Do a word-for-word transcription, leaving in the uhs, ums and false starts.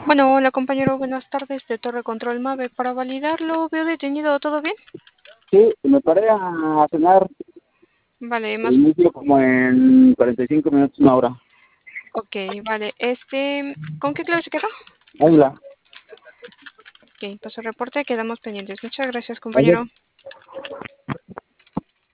Bueno, hola compañero, buenas tardes de Torre Control Mave. Para validarlo, veo detenido, ¿todo bien? Sí, me paré a cenar Vale, el más. inicio como en cuarenta y cinco minutos, una hora. Ok, vale. Este, ¿con qué clave se quedó? Águila. Ok, paso reporte, quedamos pendientes. Muchas gracias, Gracias. compañero.